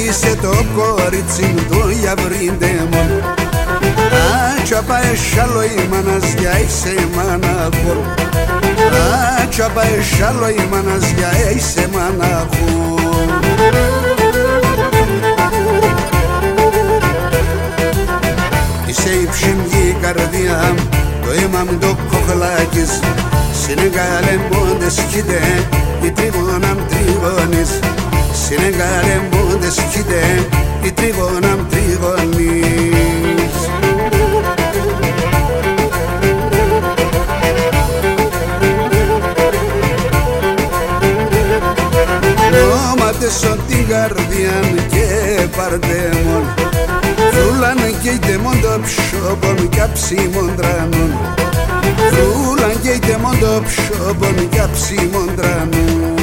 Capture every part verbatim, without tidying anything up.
είσαι το κορίτσι του γιαβρίντε μου. Άτσαπα εσάλο η μαναζιά είσαι μαναχό. Άτσαπα εσάλο η μαναζιά είσαι μαναχό. Είσαι η ψυχή καρδιά το αίμα μου το κοχλάκης. Συνεγάλε μόντες κοίτε η τρίγωνα μ' τρίγωνης. Συνεγάλε μόντες κοίτε η τρίγωνα μ' τρίγωνης. Νόματες ό την καρδιά και πάρτε μόν. Φρούλαν και είτε μόν το ψώπον κι αψίμον τρανών. Φρούλαν και είτε μόν το ψώπον κι αψίμον τρανών.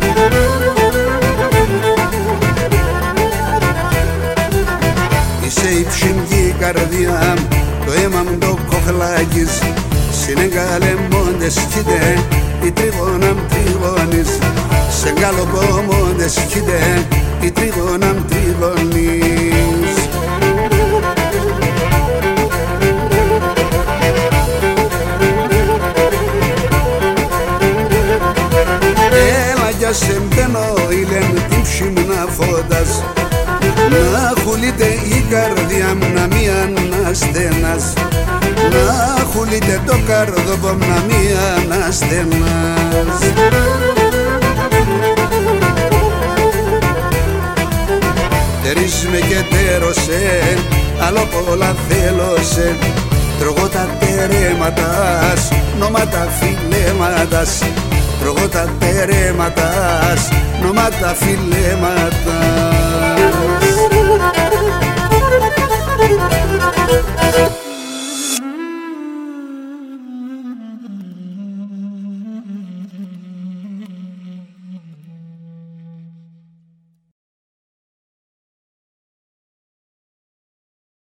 Είσαι η ψυχή καρδιά το αίμα μου το κοχλάκης. Συνεγάλε μόντες κοίτε η τρίγωνα μ' τρίγωνης. Σε γκάλωπο μόντες κοίτε η τρίγωνα μ' τρίγωνης. Έλα για σε μπαίνω ηλέν την ψημνά φώτας. Να χουλείτε η καρδιά μου να μη αναστενάς. Να χουλείτε το καρδόπο μου να μη αναστενάς. Τερείς με και τέρωσε, άλλο πολλά θέλωσε. Τρώγω τα τερέματας, νόματα φιλέματας. Τρώγω τα τερέματας, νόματα φιλέματα.